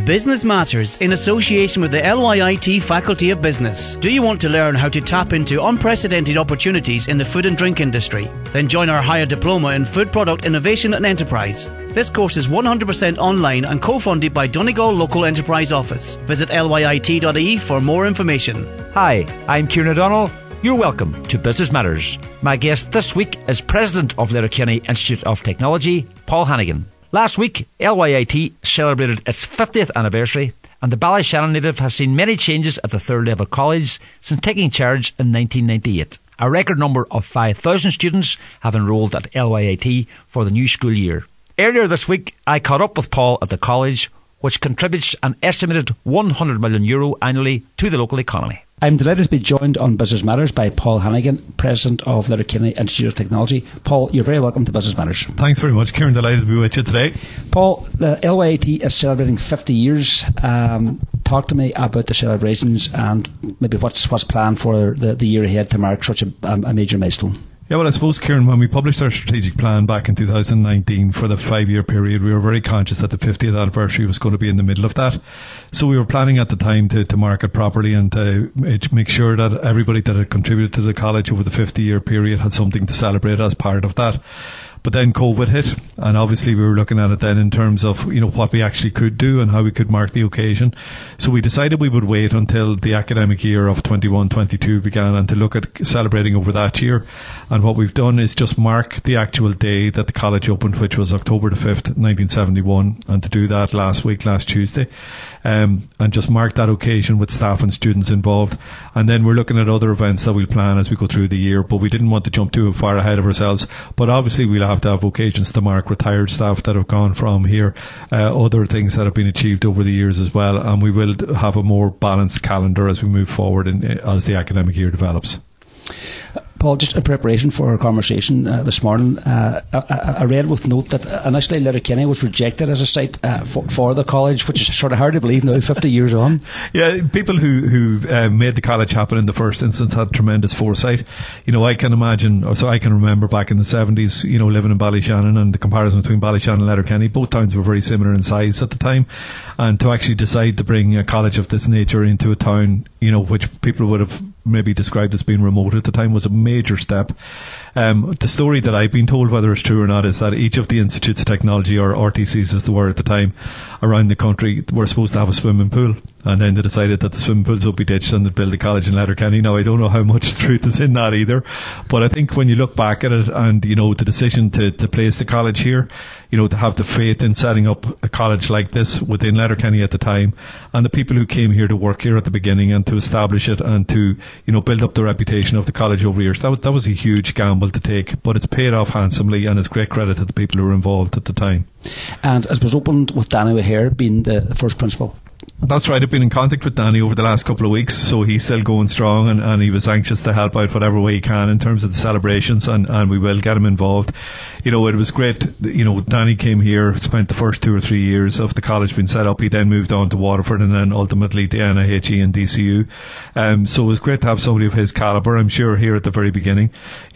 Business Matters in association with the LYIT Faculty of Business. Do you want to learn how to tap into unprecedented opportunities in the food and drink industry? Then join our higher diploma in Food Product Innovation and Enterprise. This course is 100% online and co-funded by Donegal Local Enterprise Office. Visit lyit.ie for more information. Hi, I'm Kieran O'Donnell. You're welcome to Business Matters. My guest this week is President of Letterkenny Institute of Technology, Paul Hannigan. Last week, LYIT celebrated its 50th anniversary, and the Ballyshannon native has seen many changes at the third level college since taking charge in 1998. A record number of 5,000 students have enrolled at LYIT for the new school year. Earlier this week, I caught up with Paul at the college, which contributes an estimated €100 million annually to the local economy. I'm delighted to be joined on Business Matters by Paul Hannigan, President of Letterkenny Institute of Technology. Paul, you're very welcome to Business Matters. Thanks very much, Kieran. Delighted to be with you today. Paul, the LYIT is celebrating 50 years. Talk to me about the celebrations and maybe what's planned for the year ahead to mark such a major milestone. Yeah, well, I suppose, Kieran, when we published our strategic plan back in 2019 for the 5-year period, we were very conscious that the 50th anniversary was going to be in the middle of that. So we were planning at the time to mark it properly and to make sure that everybody that had contributed to the college over the 50-year period had something to celebrate as part of that. But then COVID hit, and obviously we were looking at it then in terms of, what we actually could do and how we could mark the occasion. So we decided we would wait until the academic year of 21-22 began and to look at celebrating over that year. And what we've done is just mark the actual day that the college opened, which was October the 5th, 1971, and to do that last Tuesday. And just mark that occasion with staff and students involved. And then we're looking at other events that we'll plan as we go through the year, but we didn't want to jump too far ahead of ourselves. But obviously we'll have to have occasions to mark retired staff that have gone from here, other things that have been achieved over the years as well, and we will have a more balanced calendar as we move forward as the academic year develops. Paul, just in preparation for our conversation this morning, I read with note that initially Letterkenny was rejected as a site for the college, which is sort of hard to believe now, 50 years on. Yeah, people who made the college happen in the first instance had tremendous foresight. I can remember back in the 70s, living in Ballyshannon, and the comparison between Ballyshannon and Letterkenny, both towns were very similar in size at the time. And to actually decide to bring a college of this nature into a town, which people would have maybe described as being remote at the time, was a major step. The story that I've been told, whether it's true or not, is that each of the Institutes of Technology, or RTCs as they were at the time, around the country were supposed to have a swimming pool, and then they decided that the swimming pools would be ditched and they'd build a college in Letterkenny. Now, I don't know how much truth is in that either, but I think when you look back at it and, the decision to place the college here, to have the faith in setting up a college like this within Letterkenny at the time, and the people who came here to work here at the beginning and to establish it and to, build up the reputation of the college over years, that was a huge gamble to take, but it's paid off handsomely, and it's great credit to the people who were involved at the time. And it was opened with Danny O'Hare being the first principal. That's right. I've been in contact with Danny over the last couple of weeks, so he's still going strong, and he was anxious to help out whatever way he can in terms of the celebrations, and we will get him involved. It was great. Danny came here, spent the first 2 or 3 years of the college being set up. He then moved on to Waterford and then ultimately to NIHE and DCU. So it was great to have somebody of his calibre, I'm sure, here at the very beginning.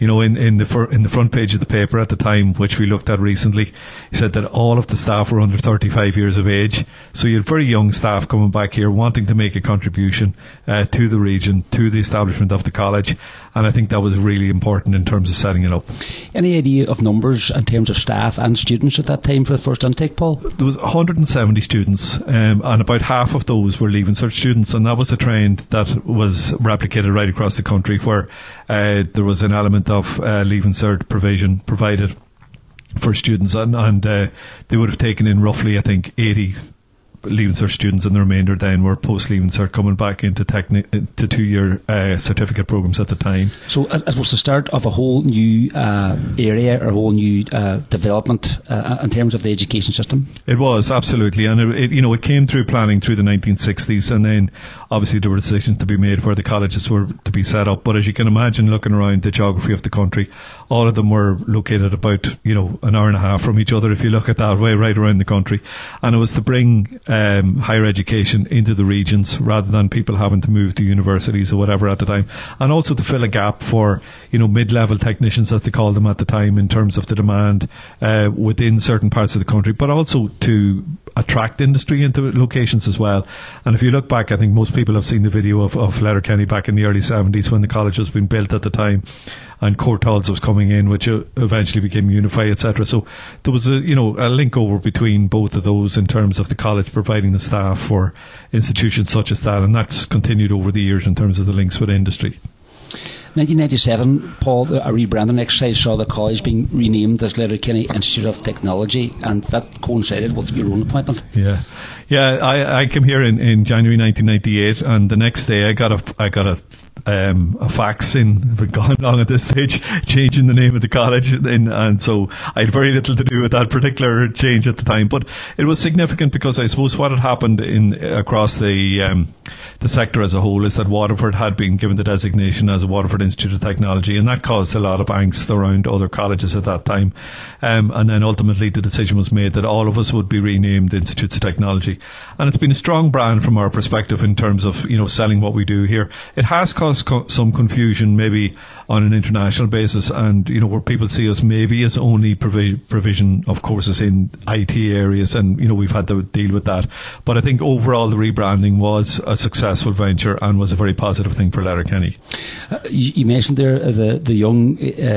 In the front page of the paper at the time, which we looked at recently, he said that all of the staff were under 35 years of age. So you had very young staff coming back here wanting to make a contribution to the region, to the establishment of the college, and I think that was really important in terms of setting it up. Any idea of numbers in terms of staff and students at that time for the first intake, Paul? There was 170 students, and about half of those were Leaving Cert students, and that was a trend that was replicated right across the country, where there was an element of Leaving Cert provision provided for students, and they would have taken in roughly, I think, 80 Leaving Cert students, and the remainder then were post-Leaving Cert coming back into 2-year certificate programs at the time. So it was the start of a whole new area, or a whole new development in terms of the education system? It was, absolutely, and it came through planning through the 1960s, and then obviously there were decisions to be made where the colleges were to be set up. But as you can imagine, looking around the geography of the country, all of them were located about an hour and a half from each other, if you look at that way, right around the country. And it was to bring higher education into the regions rather than people having to move to universities or whatever at the time, and also to fill a gap for mid-level technicians, as they called them at the time, in terms of the demand within certain parts of the country, but also to attract industry into locations as well. And if you look back, I think most people have seen the video of Letterkenny back in the early 70s when the college was being built at the time, and Courtaulds was coming in, which eventually became Unify, etc. So there was a link over between both of those in terms of the college providing the staff for institutions such as that, and that's continued over the years in terms of the links with industry. 1997, Paul, a rebranding exercise saw the college being renamed as Letterkenny Institute of Technology, and that coincided with your own appointment. Yeah. I came here in January 1998, and the next day I got a fax in, but gone long at this stage, changing the name of the college, and so I had very little to do with that particular change at the time. But it was significant because I suppose what had happened across the sector as a whole is that Waterford had been given the designation as a Waterford Institute of Technology, and that caused a lot of angst around other colleges at that time. And then ultimately the decision was made that all of us would be renamed Institutes of Technology. And it's been a strong brand from our perspective in terms of, selling what we do here. It has caused some confusion maybe on an international basis, and, where people see us maybe as only provision of courses in IT areas, and, we've had to deal with that. But I think overall the rebranding was a successful venture and was a very positive thing for Letterkenny. You mentioned there the young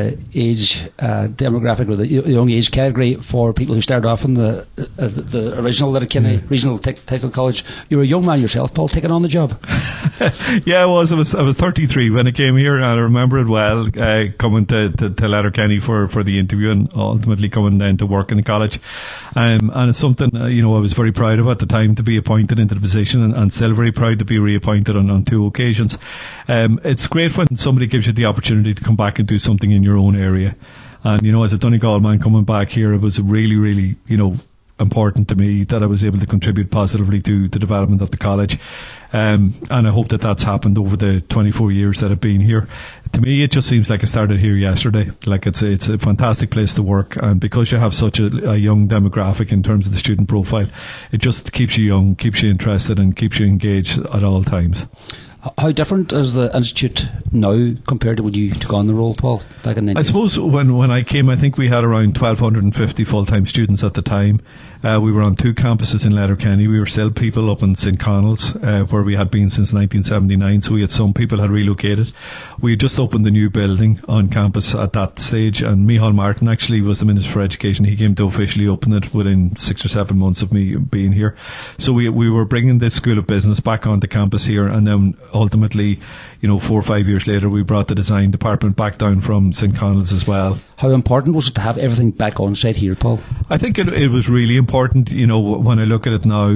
age demographic, or the young age category for people who started off in the original Letterkenny Regional Technical College. You were a young man yourself, Paul, taking on the job. Yeah, I was 33 when I came here, and I remember it well, coming to Letterkenny for the interview, and ultimately coming then to work in the college. And it's something I was very proud of at the time, to be appointed into the position, and still very proud to be reappointed on 2 occasions. It's great when somebody gives you the opportunity to come back and do something in your own area. And as a Donegal man coming back here, it was really, really important to me that I was able to contribute positively to the development of the college. And I hope that that's happened over the 24 years that I've been here. To me, it just seems like I started here yesterday. Like it's a fantastic place to work, and because you have such a young demographic in terms of the student profile, it just keeps you young, keeps you interested, and keeps you engaged at all times. How different is the Institute now compared to when you took on the role, Paul, back in 19? I suppose when I came, I think we had around 1,250 full-time students at the time. We were on 2 campuses in Letterkenny. We were still people up in St. Connell's, where we had been since 1979, so we had some people had relocated. We had just opened the new building on campus at that stage, and Micheál Martin actually was the Minister for Education. He came to officially open it within 6 or 7 months of me being here. So we were bringing the School of Business back onto campus here, and then ultimately, 4 or 5 years later, we brought the design department back down from St. Connell's as well. How important was it to have everything back on site here, Paul? I think it was really important. When I look at it now,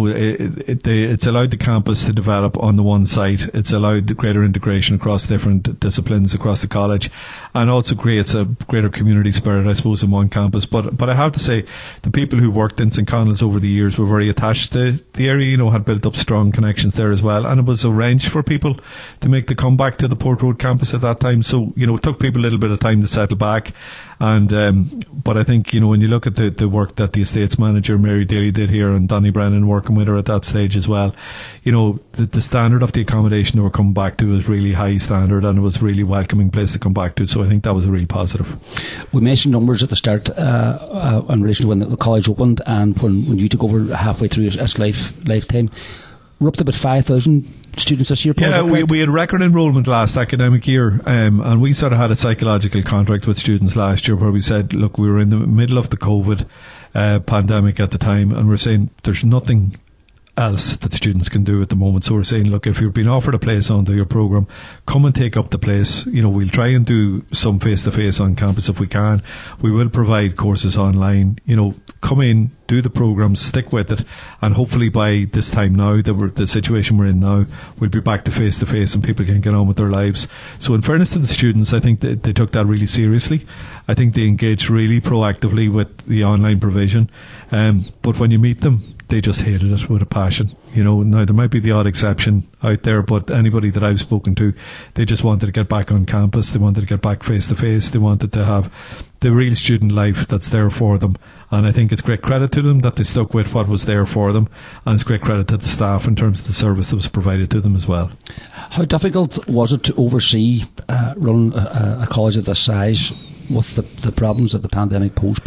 it's allowed the campus to develop on the one site. It's allowed greater integration across different disciplines across the college, and also creates a greater community spirit, I suppose, in one campus. But I have to say, the people who worked in St. Connell's over the years were very attached to the area, had built up strong connections there as well, and it was arranged for people to make the comeback to the Port Road campus at that time. So, it took people a little bit of time to settle back. And but I think when you look at the work that the estates manager Mary Daly did here, and Donny Brennan working with her at that stage as well, the standard of the accommodation that we're coming back to is really high standard, and it was a really welcoming place to come back to. So I think that was a real positive. We mentioned numbers at the start in relation to when the college opened, and when you took over halfway through its lifetime. We're up to about 5,000 students this year, Paul. Yeah, we had record enrolment last academic year, and we sort of had a psychological contract with students last year where we said, look, we were in the middle of the COVID pandemic at the time, and we're saying there's nothing else that students can do at the moment. So we're saying, look, if you've been offered a place onto your programme, come and take up the place. We'll try and do some face-to-face on campus if we can. We will provide courses online. Come in, do the programme, stick with it, and hopefully by this time now, the situation we're in now, we'll be back to face-to-face and people can get on with their lives. So in fairness to the students, I think they took that really seriously. I think they engaged really proactively with the online provision. But when you meet them, they just hated it with a passion. Now there might be the odd exception out there, but anybody that I've spoken to, they just wanted to get back on campus. They wanted to get back face to face. They wanted to have the real student life that's there for them. And I think it's great credit to them that they stuck with what was there for them, and it's great credit to the staff in terms of the service that was provided to them as well. How difficult was it to oversee running a college of this size with the problems that the pandemic posed, Paul?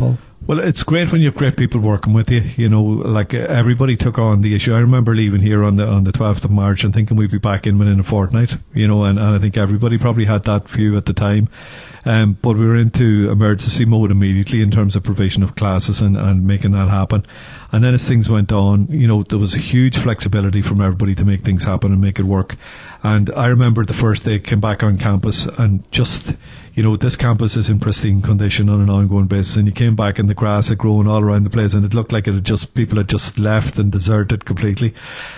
Well, it's great when you have great people working with you. You know, like everybody took on the issue. I remember leaving here on the 12th of March and thinking we'd be back in within a fortnight. You know, and I think everybody probably had that view at the time. But we were into emergency mode immediately in terms of provision of classes and making that happen. And then as things went on, you know, there was a huge flexibility from everybody to make things happen and make it work. And I remember the first day I came back on campus and just, you know, this campus is in pristine condition on an ongoing basis, and you came back and the grass had grown all around the place and it looked like people had just left and deserted completely.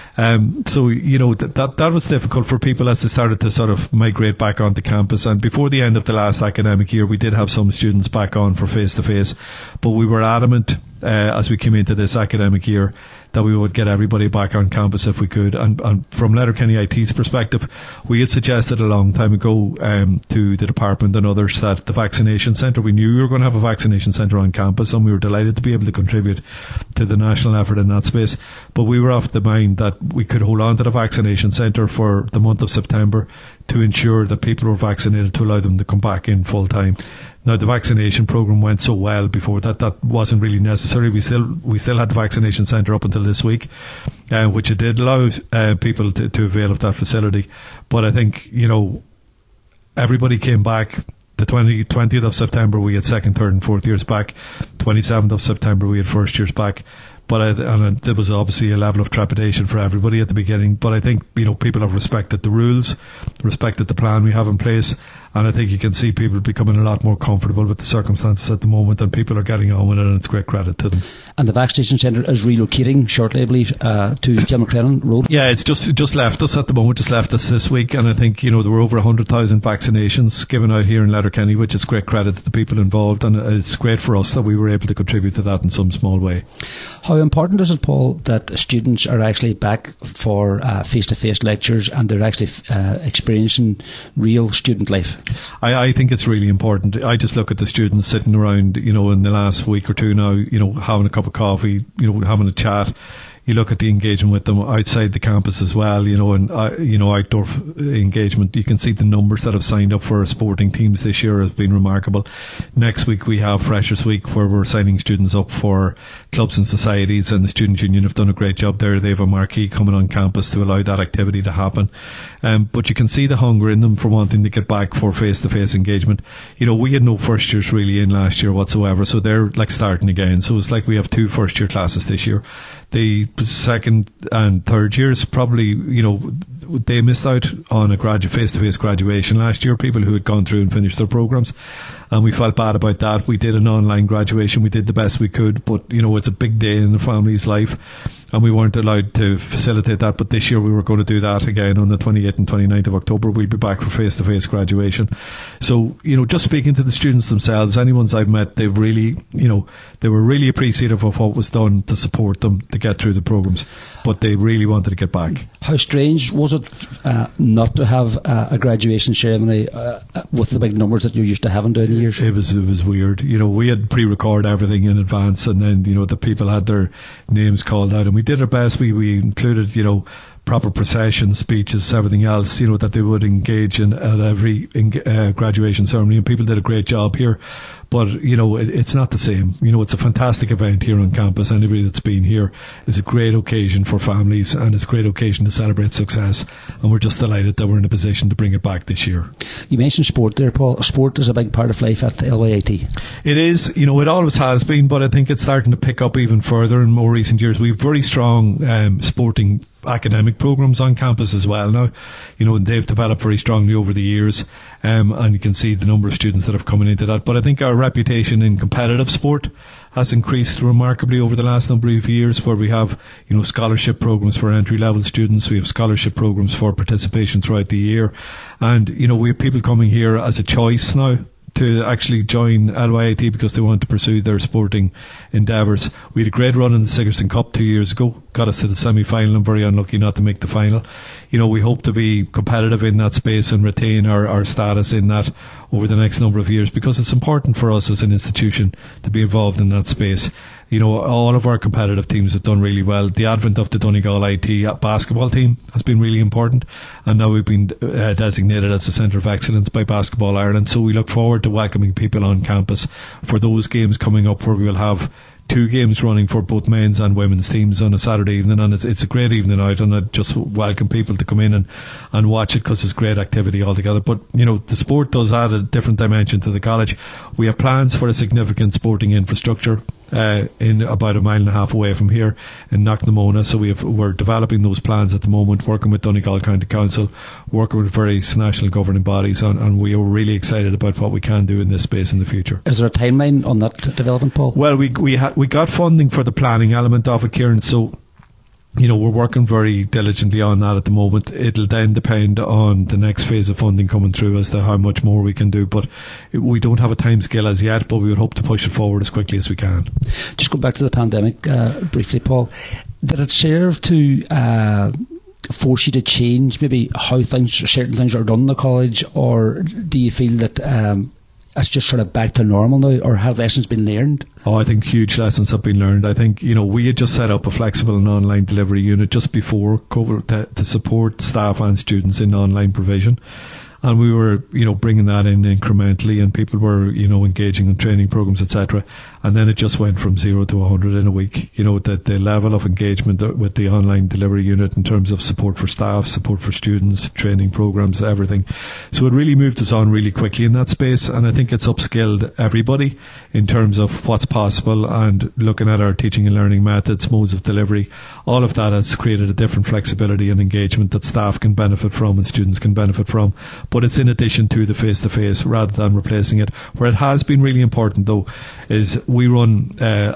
So, you know, that was difficult for people as they started to sort of migrate back onto campus. And before the end of the last academic year, we did have some students back on for face-to-face, but we were adamant as we came into this academic year that we would get everybody back on campus if we could. And from Letterkenny IT's perspective, we had suggested a long time ago to the department and others that the vaccination centre, we knew we were going to have a vaccination centre on campus, and we were delighted to be able to contribute to the national effort in that space. But we were of the mind that we could hold on to the vaccination centre for the month of September to ensure that people were vaccinated, to allow them to come back in full time. Now, the vaccination programme went so well before that wasn't really necessary. We still had the vaccination centre up until this week, which it did allow people to avail of that facility. But I think, you know, everybody came back. The 20th of September we had second, third and fourth years back. 27th of September we had first years back. But there was obviously a level of trepidation for everybody at the beginning. But I think, you know, people have respected the rules, respected the plan we have in place, and I think you can see people becoming a lot more comfortable with the circumstances at the moment, and people are getting on with it, and it's great credit to them. And the vaccination centre is relocating shortly, I believe, to Kilmacrennan Road. Yeah, it's just left us at the moment, just left us this week, and I think, you know, there were over 100,000 vaccinations given out here in Letterkenny, which is great credit to the people involved, and it's great for us that we were able to contribute to that in some small way. How important is it, Paul, that students are actually back for face-to-face lectures and they're actually experiencing real student life? I think it's really important. I just look at the students sitting around, you know, in the last week or two now, you know, having a cup of coffee, you know, having a chat. You look at the engagement with them outside the campus as well, you know, and outdoor engagement. You can see the numbers that have signed up for our sporting teams this year has been remarkable. Next week we have Freshers Week, where we're signing students up for clubs and societies, and the Student Union have done a great job there. They have a marquee coming on campus to allow that activity to happen. But you can see the hunger in them for wanting to get back for face-to-face engagement. You know, we had no first years really in last year whatsoever, so they're like starting again. So it's like we have 2 first year classes this year. The second and third years probably, you know, they missed out on a face-to-face graduation last year, people who had gone through and finished their programmes, and we felt bad about that. We did an online graduation, we did the best we could, but, you know, it's a big day in the family's life, and we weren't allowed to facilitate that. But this year we were going to do that again on the 28th and 29th of October. We'll be back for face-to-face graduation. So, you know, just speaking to the students themselves, anyone's I've met, they've really, you know, they were really appreciative of what was done to support them to get through the programmes, but they really wanted to get back. How strange was it not to have a graduation ceremony with the big numbers that you're used to having down the years? It was weird. You know, we had pre-record everything in advance, and then, you know, the people had their names called out, and we did our best. We included, you know, proper procession speeches, everything else, you know, that they would engage in at every graduation ceremony, and people did a great job here. But, you know, it's not the same. You know, it's a fantastic event here on campus. Anybody that's been here, it's a great occasion for families, and it's a great occasion to celebrate success. And we're just delighted that we're in a position to bring it back this year. You mentioned sport there, Paul. Sport is a big part of life at LYIT. It is. You know, it always has been, but I think it's starting to pick up even further in more recent years. We have very strong sporting academic programs on campus as well now. You know, they've developed very strongly over the years, and you can see the number of students that have come into that. But I think our reputation in competitive sport has increased remarkably over the last number of years, where we have, you know, scholarship programs for entry level students. We have scholarship programs for participation throughout the year, and, you know, we have people coming here as a choice now to actually join LYIT because they want to pursue their sporting endeavours. We had a great run in the Sigerson Cup 2 years ago, got us to the semi-final, and very unlucky not to make the final. You know, we hope to be competitive in that space and retain our status in that over the next number of years, because it's important for us as an institution to be involved in that space. You know, all of our competitive teams have done really well. The advent of the Donegal IT basketball team has been really important, and now we've been designated as the Centre of Excellence by Basketball Ireland. So we look forward to welcoming people on campus for those games coming up, where we will have 2 games running for both men's and women's teams on a Saturday evening, and it's a great evening out, and I just welcome people to come in and watch it, because it's great activity altogether. But you know, the sport does add a different dimension to the college. We have plans for a significant sporting infrastructure in about 1.5 miles away from here in Knocknamona. So we're developing those plans at the moment, working with Donegal County Council, working with various national governing bodies, and we are really excited about what we can do in this space in the future. Is there a timeline on that development, Paul? Well, we got funding for the planning element of it, Kieran, so you know, we're working very diligently on that at the moment. It'll then depend on the next phase of funding coming through as to how much more we can do, but we don't have a time scale as yet, but we would hope to push it forward as quickly as we can. Just go back to the pandemic briefly, Paul. Did it serve to force you to change maybe how certain things are done in the college, or do you feel that it's just sort of back to normal now, or have lessons been learned? Oh, I think huge lessons have been learned. I think, you know, we had just set up a flexible and online delivery unit just before COVID to support staff and students in online provision. And we were, you know, bringing that in incrementally, and people were, you know, engaging in training programs, etc. And then it just went from 0 to 100 in a week. You know, the level of engagement with the online delivery unit in terms of support for staff, support for students, training programs, everything. So it really moved us on really quickly in that space, and I think it's upskilled everybody in terms of what's possible, and looking at our teaching and learning methods, modes of delivery. All of that has created a different flexibility and engagement that staff can benefit from and students can benefit from. But it's in addition to the face-to-face rather than replacing it. Where it has been really important, though, is we run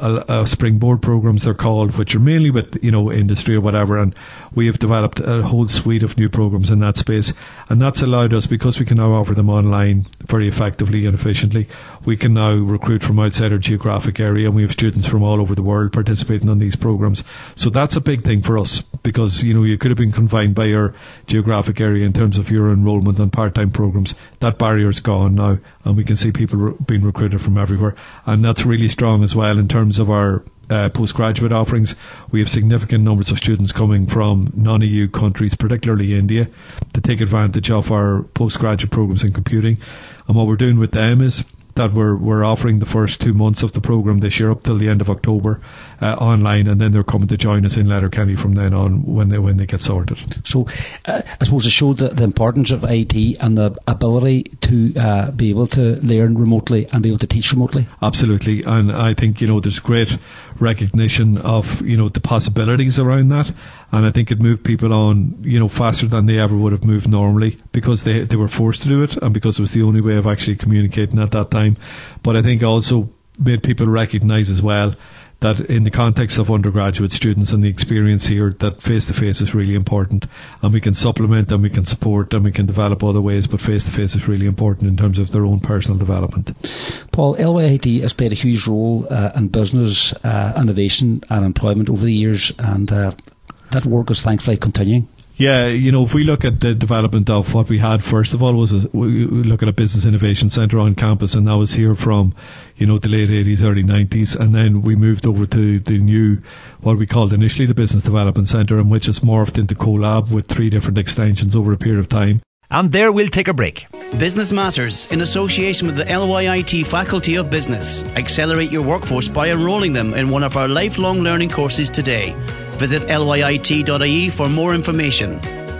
a springboard programs, they're called, which are mainly with, you know, industry or whatever, and we have developed a whole suite of new programs in that space, and that's allowed us, because we can now offer them online very effectively and efficiently, we can now recruit from outside our geographic area, and we have students from all over the world participating on these programs. So that's a big thing for us, because, you know, you could have been confined by your geographic area in terms of your enrolment on part-time programs. That barrier's gone now, and we can see people being recruited from everywhere, and that's really strong as well in terms of our postgraduate offerings. We have significant numbers of students coming from non-EU countries, particularly India, to take advantage of our postgraduate programs in computing. And what we're doing with them is that we're offering the first 2 months of the programme this year up till the end of October online, and then they're coming to join us in Letterkenny from then on when they get sorted. So I suppose it showed the importance of IT and the ability to be able to learn remotely and be able to teach remotely. Absolutely, and I think, you know, there's great recognition of, you know, the possibilities around that, and I think it moved people on, you know, faster than they ever would have moved normally, because they were forced to do it, and because it was the only way of actually communicating at that time. But I think also made people recognise as well that in the context of undergraduate students and the experience here, that face-to-face is really important, and we can supplement and we can support and we can develop other ways, but face-to-face is really important in terms of their own personal development. Paul, LYIT has played a huge role in business, innovation and employment over the years, and that work is thankfully continuing. Yeah, you know, if we look at the development of what we had, first of all, we look at a business innovation centre on campus, and that was here from, you know, the late 80s, early 90s, and then we moved over to the new, what we called initially the Business Development Centre, and which has morphed into CoLab with 3 different extensions over a period of time. And there we'll take a break. Business Matters, in association with the LYIT Faculty of Business. Accelerate your workforce by enrolling them in one of our lifelong learning courses today. Visit lyit.ie for more information.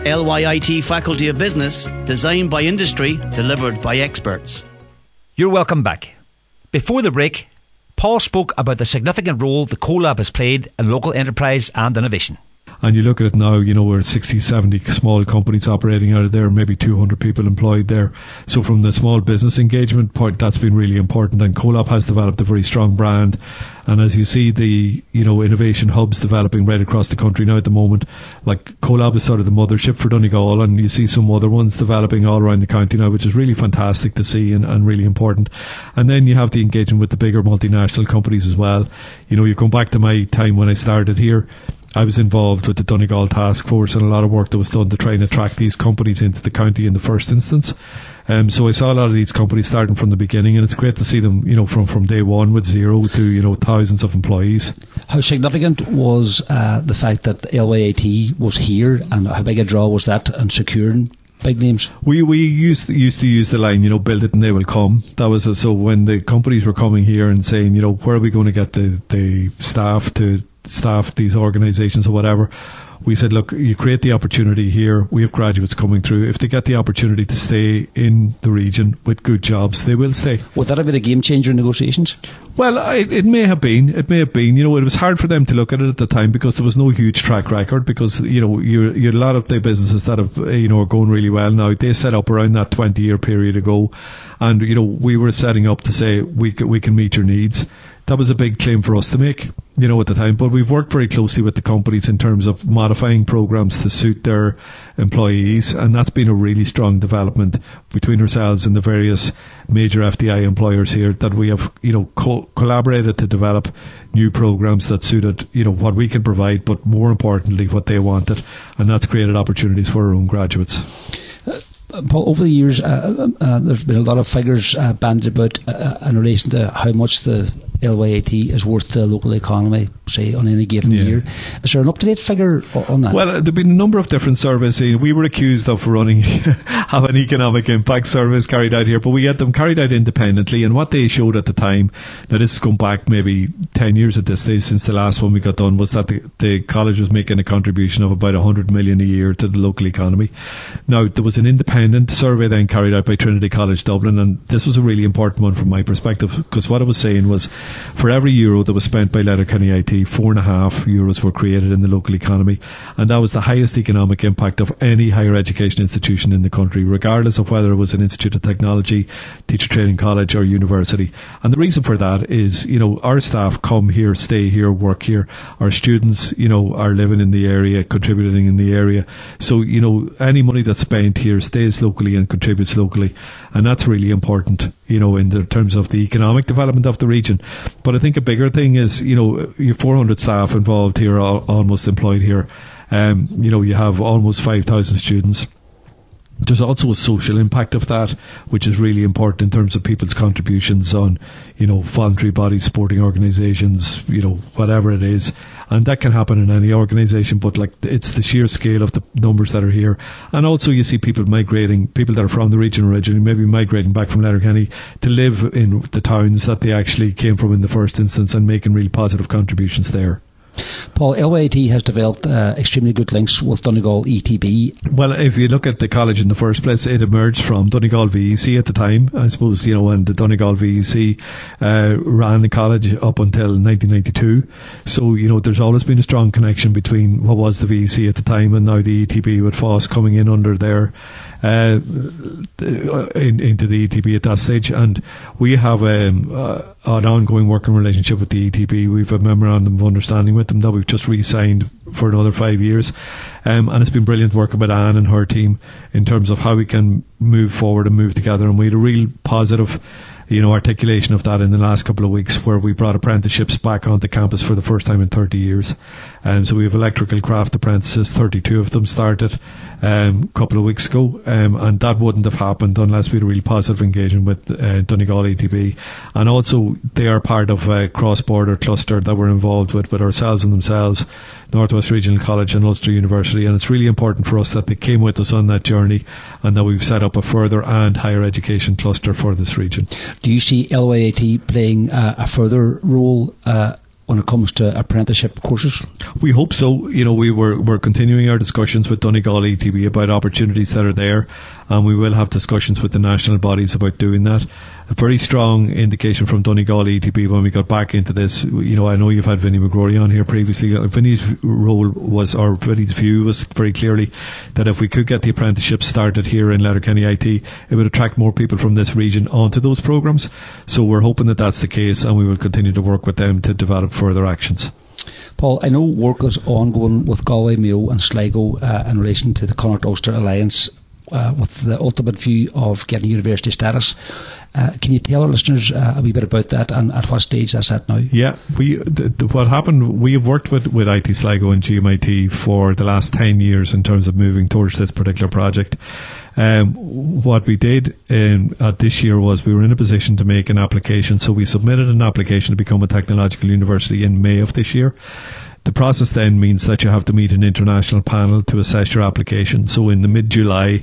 LYIT Faculty of Business, designed by industry, delivered by experts. You're welcome back. Before the break, Paul spoke about the significant role the CoLab has played in local enterprise and innovation. And you look at it now, you know, we're 60, 70 small companies operating out of there, maybe 200 people employed there. So from the small business engagement point, that's been really important. And CoLab has developed a very strong brand. And as you see the, you know, innovation hubs developing right across the country now at the moment, like CoLab is sort of the mothership for Donegal, and you see some other ones developing all around the county now, which is really fantastic to see and really important. And then you have the engagement with the bigger multinational companies as well. You know, you come back to my time when I started here, I was involved with the Donegal Task Force and a lot of work that was done to try and attract these companies into the county in the first instance. So I saw a lot of these companies starting from the beginning, and it's great to see them, from day one with zero to, thousands of employees. How significant was the fact that LYIT was here, and how big a draw was that in securing big names? We used to use the line, build it and they will come. That was so when the companies were coming here and saying, where are we going to get the staff to staff these organisations or whatever, we said, look, you create the opportunity here. We have graduates coming through. If they get the opportunity to stay in the region with good jobs, they will stay. Would that have been a game changer in negotiations? Well, it may have been. It was hard for them to look at it at the time because there was no huge track record, because, you're a lot of the businesses that have, are going really well now. They set up around that 20-year period ago. And, we were setting up to say, we can meet your needs. That was a big claim for us to make, at the time. But we've worked very closely with the companies in terms of modifying programs to suit their employees, and that's been a really strong development between ourselves and the various major FDI employers here, that we have, collaborated to develop new programs that suited, what we can provide, but more importantly, what they wanted, and that's created opportunities for our own graduates. Paul, over the years, there's been a lot of figures bandied about in relation to how much the LYIT is worth to the local economy, say, on any given year. Is there an up-to-date figure on that? Well, there have been a number of different surveys. We were accused of running, have an economic impact surveys carried out here, but we had them carried out independently, and what they showed at the time, that this has gone back maybe 10 years at this stage since the last one we got done, was that the college was making a contribution of about 100 million a year to the local economy. Now, there was an independent survey then carried out by Trinity College Dublin, and this was a really important one from my perspective, because what it was saying was, for every euro that was spent by Letterkenny IT, 4.5 euros were created in the local economy, and that was the highest economic impact of any higher education institution in the country, regardless of whether it was an institute of technology, teacher training college or university. And the reason for that is, our staff come here, stay here, work here. Our students, are living in the area, contributing in the area. So, any money that's spent here stays locally and contributes locally, and that's really important, in the terms of the economic development of the region. But I think a bigger thing is, you have 400 staff involved here, almost employed here. You have almost 5,000 students. There's also a social impact of that, which is really important in terms of people's contributions on, voluntary bodies, sporting organisations, whatever it is. And that can happen in any organisation, but it's the sheer scale of the numbers that are here. And also you see people migrating, people that are from the region originally, maybe migrating back from Letterkenny to live in the towns that they actually came from in the first instance, and making really positive contributions there. Paul, LYIT has developed extremely good links with Donegal ETB. Well, if you look at the college in the first place, it emerged from Donegal VEC at the time, I suppose, and the Donegal VEC ran the college up until 1992. So, there's always been a strong connection between what was the VEC at the time and now the ETB, with FOSS coming in under their into the ETB at that stage, and we have an ongoing working relationship with the ETB. We've a memorandum of understanding with them that we've just re-signed for another 5 years, and it's been brilliant working with Anne and her team in terms of how we can move forward and move together. And we had a real positive articulation of that in the last couple of weeks, where we brought apprenticeships back onto campus for the first time in 30 years. So we have electrical craft apprentices, 32 of them started a couple of weeks ago, and that wouldn't have happened unless we had a really positive engagement with Donegal ETB. And also they are part of a cross-border cluster that we're involved with ourselves and themselves, Northwest Regional College and Ulster University, and it's really important for us that they came with us on that journey, and that we've set up a further and higher education cluster for this region. Do you see LYIT playing a further role when it comes to apprenticeship courses? We hope so. We're continuing our discussions with Donegal ETB about opportunities that are there, and we will have discussions with the national bodies about doing that. A very strong indication from Donegal ETB when we got back into this. I know you've had Vinnie McGrory on here previously. Vinnie's Vinnie's view was very clearly that if we could get the apprenticeships started here in Letterkenny IT, it would attract more people from this region onto those programs. So we're hoping that that's the case, and we will continue to work with them to develop further actions. Paul, I know work is ongoing with Galway, Mayo and Sligo in relation to the Connacht Ulster Alliance, with the ultimate view of getting university status. Can you tell our listeners a wee bit about that and at what stage that's at now? Yeah, what happened, we have worked with IT Sligo and GMIT for the last 10 years in terms of moving towards this particular project. What we did this year was we were in a position to make an application. So we submitted an application to become a technological university in May of this year. The process then means that you have to meet an international panel to assess your application. So in the mid-July,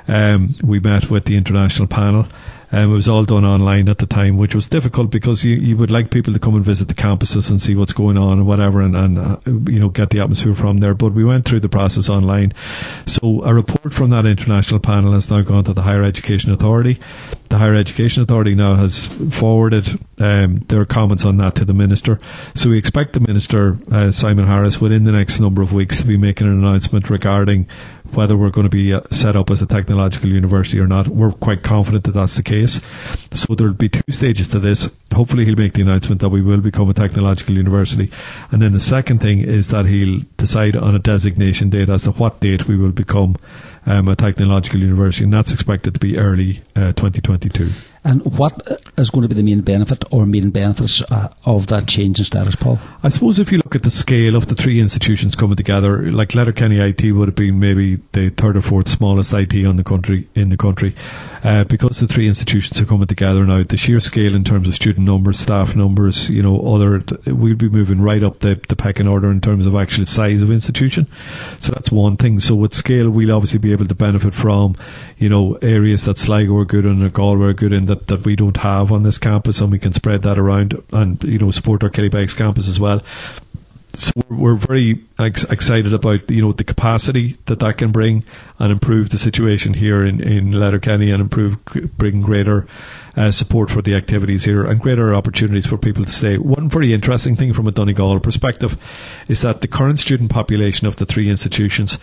we met with the international panel. It was all done online at the time, which was difficult because you would like people to come and visit the campuses and see what's going on and whatever, and get the atmosphere from there. But we went through the process online. So a report from that international panel has now gone to the Higher Education Authority. The Higher Education Authority now has forwarded their comments on that to the Minister. So we expect the Minister, Simon Harris, within the next number of weeks to be making an announcement regarding whether we're going to be set up as a technological university or not. We're quite confident that that's the case. So there'll be 2 stages to this. Hopefully he'll make the announcement that we will become a technological university. And then the second thing is that he'll decide on a designation date as to what date we will become a technological university, and that's expected to be early 2022. And what is going to be the main benefit or main benefits of that change in status, Paul? I suppose if you look at the scale of the 3 institutions coming together, like Letterkenny IT would have been maybe the 3rd or 4th smallest IT in the country. Because the 3 institutions are coming together now, the sheer scale in terms of student numbers, staff numbers, we'll be moving right up the pecking order in terms of actual size of institution. So that's one thing. So with scale, we'll obviously be able to benefit from, areas that Sligo are good in and Galway are good in that we don't have on this campus, and we can spread that around and, support our Killybegs campus as well. So we're very excited about, the capacity that can bring and improve the situation here in Letterkenny and bring greater support for the activities here and greater opportunities for people to stay. One very interesting thing from a Donegal perspective is that the current student population of the 3 institutions,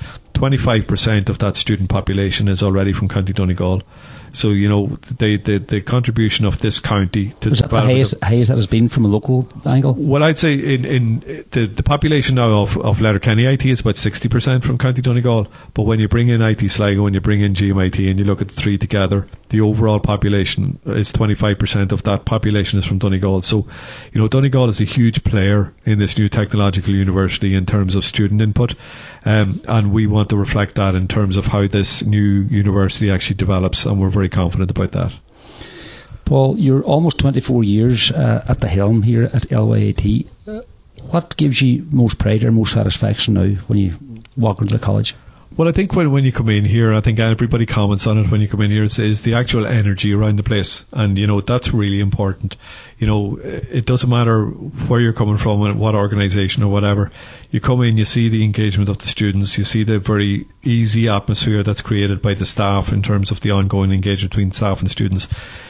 25% of that student population is already from County Donegal. So, the contribution of this county to is that the highest that has been from a local angle? Well, I'd say in the population now of Letterkenny IT is about 60% from County Donegal. But when you bring in IT Sligo and you bring in GMIT and you look at the 3 together, the overall population is 25% of that population is from Donegal. So, Donegal is a huge player in this new technological university in terms of student input. And we want to reflect that in terms of how this new university actually develops, and we're very confident about that. Paul, you're almost 24 years at the helm here at LYIT. What gives you most pride or most satisfaction now when you walk into the college? Well, I think when you come in here, I think everybody comments on it when you come in here, is the actual energy around the place. And, that's really important. It doesn't matter where you're coming from and what organisation or whatever. You come in, you see the engagement of the students, you see the very easy atmosphere that's created by the staff in terms of the ongoing engagement between staff and students.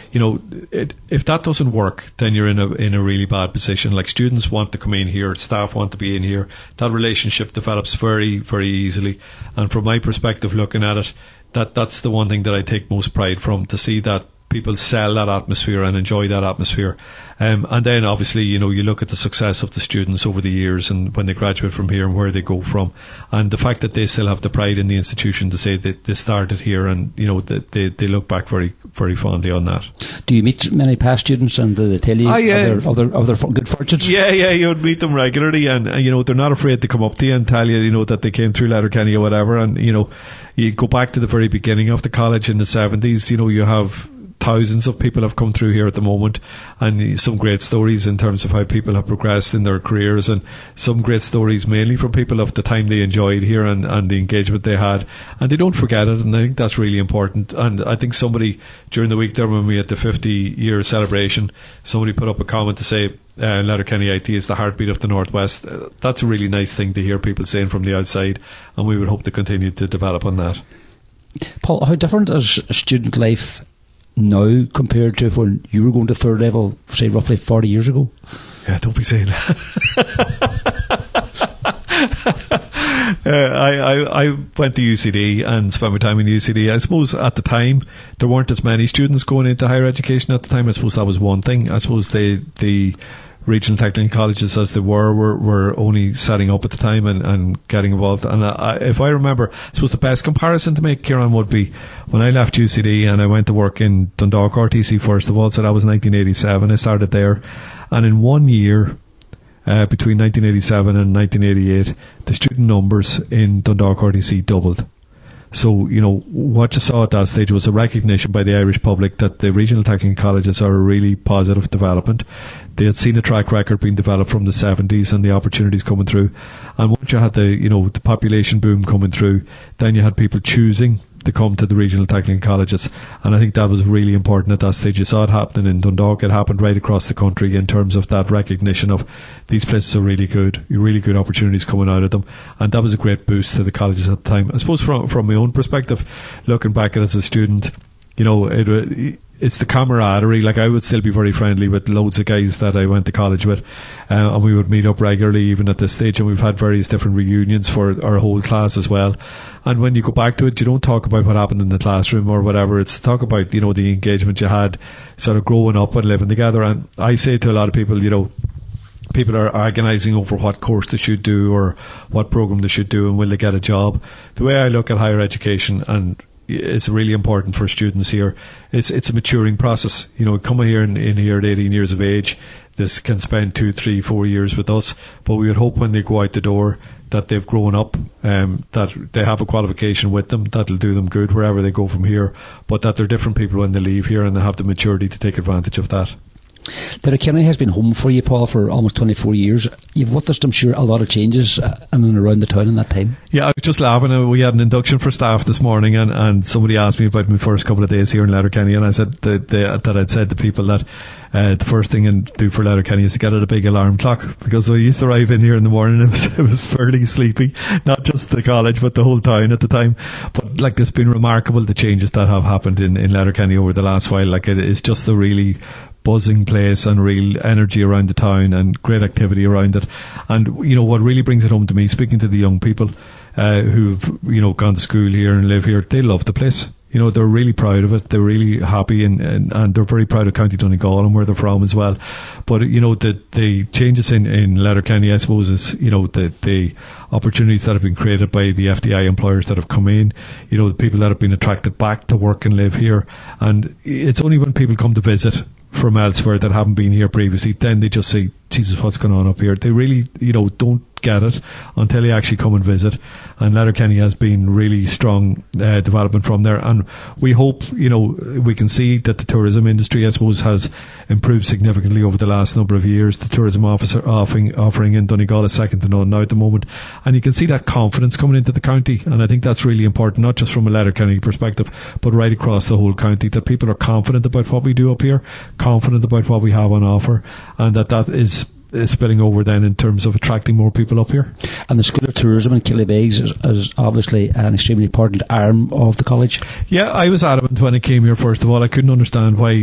If that doesn't work, then you're in a really bad position. Like, students want to come in here, staff want to be in here. That relationship develops very, very easily. And from my perspective, looking at it, that's the one thing that I take most pride from, to see that people sell that atmosphere and enjoy that atmosphere. And then obviously, you look at the success of the students over the years and when they graduate from here and where they go from, and the fact that they still have the pride in the institution to say that they started here, and that they look back very, very fondly on that. Do you meet many past students and do they tell you of their good fortunes? Yeah, you would meet them regularly, and they're not afraid to come up to you and tell you, that they came through Letterkenny or whatever. And you go back to the very beginning of the college in the 70s. You have thousands of people have come through here at the moment, and some great stories in terms of how people have progressed in their careers, and some great stories mainly from people of the time they enjoyed here and the engagement they had, and they don't forget it. And I think that's really important. And I think somebody during the week there, when we had the 50-year celebration, somebody put up a comment to say Letterkenny IT is the heartbeat of the Northwest. That's a really nice thing to hear people saying from the outside, and we would hope to continue to develop on that. Paul, how different is student life now compared to when you were going to third level, say roughly 40 years ago? Yeah, don't be saying that. I went to UCD and spent my time in UCD. I suppose at the time there weren't as many students going into higher education at the time. I suppose that was one thing. I suppose the regional technical colleges as they were only setting up at the time and getting involved. And if I remember, I suppose the best comparison to make, Kieran, would be when I left UCD and I went to work in Dundalk RTC first of all, so that was 1987. I started there, and in 1 year, between 1987 and 1988, the student numbers in Dundalk RTC doubled. So, what you saw at that stage was a recognition by the Irish public that the regional technical colleges are a really positive development. They had seen a track record being developed from the 70s and the opportunities coming through. And once you had the population boom coming through, then you had people choosing to come to the regional technical colleges, and I think that was really important at that stage. You saw it happening in Dundalk. It happened right across the country in terms of that recognition of these places are really good opportunities coming out of them, and that was a great boost to the colleges at the time. I suppose from my own perspective, looking back at it as a student, it's the camaraderie. Like, I would still be very friendly with loads of guys that I went to college with, and we would meet up regularly even at this stage, and we've had various different reunions for our whole class as well. And when you go back to it, you don't talk about what happened in the classroom or whatever. It's talk about, the engagement you had sort of growing up and living together. And I say to a lot of people, people are agonising over what course they should do or what programme they should do and will they get a job. The way I look at higher education, and it's really important for students here, it's a maturing process. Coming here in here at 18 years of age, this can spend 2, 3, 4 years with us, but we would hope when they go out the door that they've grown up, that they have a qualification with them that'll do them good wherever they go from here, but that they're different people when they leave here and they have the maturity to take advantage of that. Letterkenny has been home for you, Paul, for almost 24 years. You've witnessed, I'm sure, a lot of changes in and around the town in that time. Yeah, I was just laughing. We had an induction for staff this morning, and somebody asked me about my first couple of days here in Letterkenny, and I said that I'd said to people that the first thing I do for Letterkenny is to get out a big alarm clock, because I used to arrive in here in the morning and it was fairly sleepy, not just the college but the whole town at the time. But it's been remarkable, the changes that have happened in Letterkenny over the last while. It is just a really buzzing place and real energy around the town and great activity around it. And what really brings it home to me, speaking to the young people who've gone to school here and live here, they love the place. They're really proud of it. They're really happy, and they're very proud of County Donegal and where they're from as well. But the changes in Letterkenny, I suppose, is the opportunities that have been created by the FDI employers that have come in. The people that have been attracted back to work and live here. And it's only when people come to visit from elsewhere that haven't been here previously, then they just say, Jesus, what's going on up here? They really, don't get it until they actually come and visit. And Letterkenny has been really strong development from there. And we hope, we can see that the tourism industry, I suppose, has improved significantly over the last number of years. The tourism offering in Donegal is second to none now at the moment. And you can see that confidence coming into the county. And I think that's really important, not just from a Letterkenny perspective, but right across the whole county, that people are confident about what we do up here, confident about what we have on offer, and that is spilling over then in terms of attracting more people up here. And the School of Tourism in Killybegs is obviously an extremely important arm of the college. Yeah, I was adamant when I came here. First of all, I couldn't understand why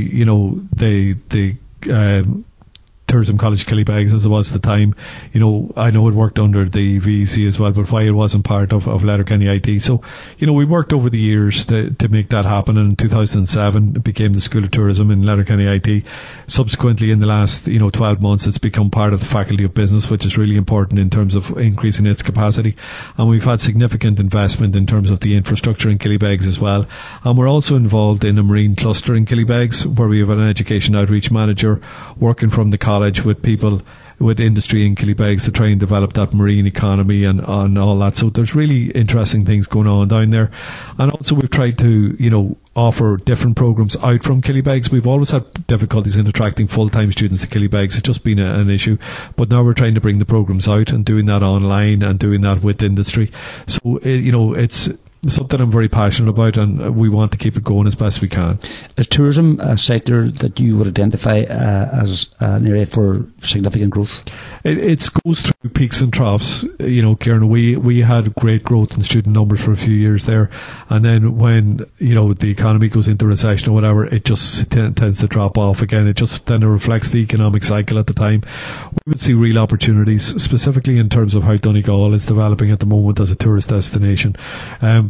the Tourism College Killybegs, as it was at the time, I know it worked under the VEC as well, but why it wasn't part of Letterkenny IT. So, we worked over the years to make that happen, and in 2007 it became the School of Tourism in Letterkenny IT. Subsequently, in the last 12 months, it's become part of the Faculty of Business, which is really important in terms of increasing its capacity. And we've had significant investment in terms of the infrastructure in Killybegs as well. And we're also involved in a marine cluster in Killybegs, where we have an education outreach manager working from the college with people, with industry in Killybegs, to try and develop that marine economy and all that. So there's really interesting things going on down there. And also we've tried to, offer different programs out from Killybegs. We've always had difficulties in attracting full-time students to Killybegs. It's just been an issue. But now we're trying to bring the programs out and doing that online and doing that with industry. So, it's something I'm very passionate about, and we want to keep it going as best we can. Is tourism a sector that you would identify as an area for significant growth? It goes through peaks and troughs. Kieran, we had great growth in student numbers for a few years there, and then when the economy goes into recession or whatever, it just tends to drop off again. It just then reflects the economic cycle at the time. We would see real opportunities, specifically in terms of how Donegal is developing at the moment as a tourist destination.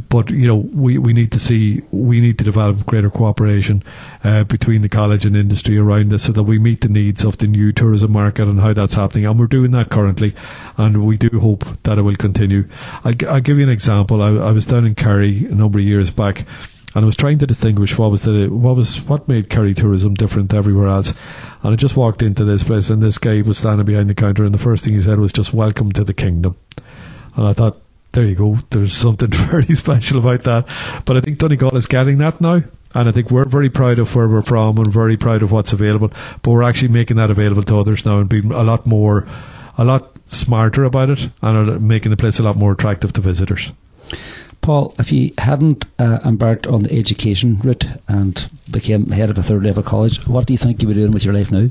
But we need to develop greater cooperation between the college and industry around this, so that we meet the needs of the new tourism market and how that's happening. And we're doing that currently, and we do hope that it will continue. I'll give you an example. I was down in Kerry a number of years back, and I was trying to distinguish what made Kerry tourism different to everywhere else. And I just walked into this place, and this guy was standing behind the counter, and the first thing he said was just "Welcome to the kingdom." And I thought, there you go, there's something very special about that. But I think Donegal is getting that now, and I think we're very proud of where we're from and very proud of what's available, but we're actually making that available to others now and being a lot smarter about it, and are making the place a lot more attractive to visitors. Paul, if you hadn't embarked on the education route and became head of a third level college, what do you think you were doing with your life now?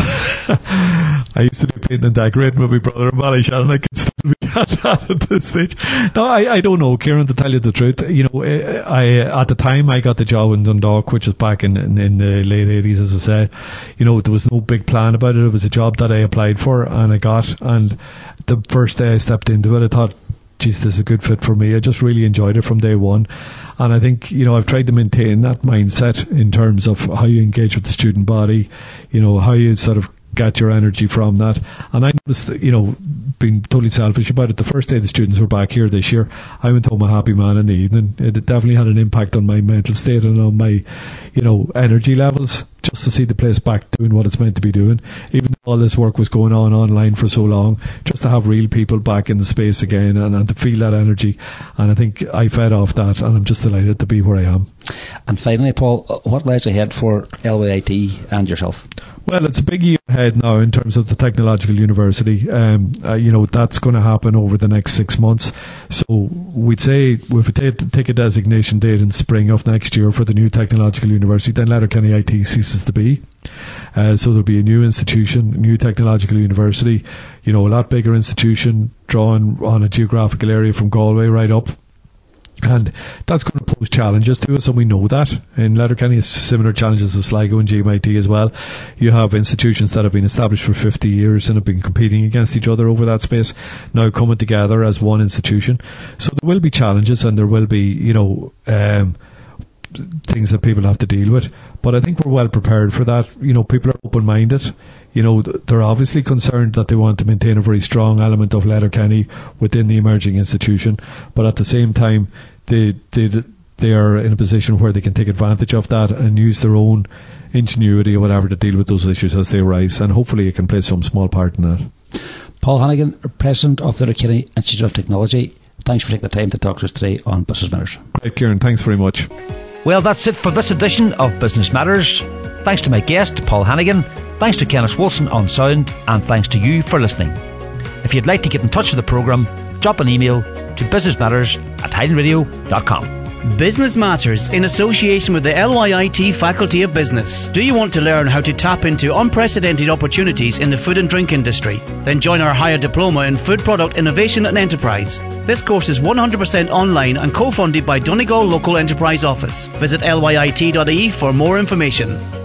I used to do painting and decorating with my brother in Ballyshannon. I could still be at that at this stage. No, I don't know, Kieran, to tell you the truth. At the time I got the job in Dundalk, which was back in the late 80s, as I said, there was no big plan about it. It was a job that I applied for and I got, and the first day I stepped into it, I thought, geez, this is a good fit for me. I just really enjoyed it from day one. And I think, I've tried to maintain that mindset in terms of how you engage with the student body, how you sort of get your energy from that. And I noticed that, being totally selfish about it, the first day the students were back here this year, I went home a happy man in the evening. It definitely had an impact on my mental state and on my, energy levels, just to see the place back doing what it's meant to be doing. Even though all this work was going on online for so long, just to have real people back in the space again and to feel that energy. And I think I fed off that, and I'm just delighted to be where I am. And finally, Paul, what lies ahead for LYIT and yourself? Well, it's a big year ahead now in terms of the Technological University. That's going to happen over the next 6 months. So we'd say if we take a designation date in spring of next year for the new Technological University, then Letterkenny IT ceases to be. So there'll be a new institution, a new Technological University, a lot bigger institution, drawn on a geographical area from Galway right up. And that's going to pose challenges to us, and we know that. In Letterkenny, it's similar challenges as Sligo and GMIT as well. You have institutions that have been established for 50 years and have been competing against each other over that space, now coming together as one institution. So there will be challenges, and there will be, things that people have to deal with. But I think we're well prepared for that. People are open-minded. They're obviously concerned that they want to maintain a very strong element of Letterkenny within the emerging institution, but at the same time, they are in a position where they can take advantage of that and use their own ingenuity or whatever to deal with those issues as they arise, and hopefully it can play some small part in that. Paul Hannigan, President of the Letterkenny Institute of Technology, thanks for taking the time to talk to us today on Business Matters. Great, Kieran, thanks very much. Well, that's it for this edition of Business Matters. Thanks to my guest, Paul Hannigan, thanks to Kenneth Wilson on sound, and thanks to you for listening. If you'd like to get in touch with the programme, drop an email to businessmatters@highlandradio.com. Business Matters in association with the LYIT Faculty of Business. Do you want to learn how to tap into unprecedented opportunities in the food and drink industry? Then join our higher diploma in Food Product Innovation and Enterprise. This course is 100% online and co-funded by Donegal Local Enterprise Office. Visit lyit.ie for more information.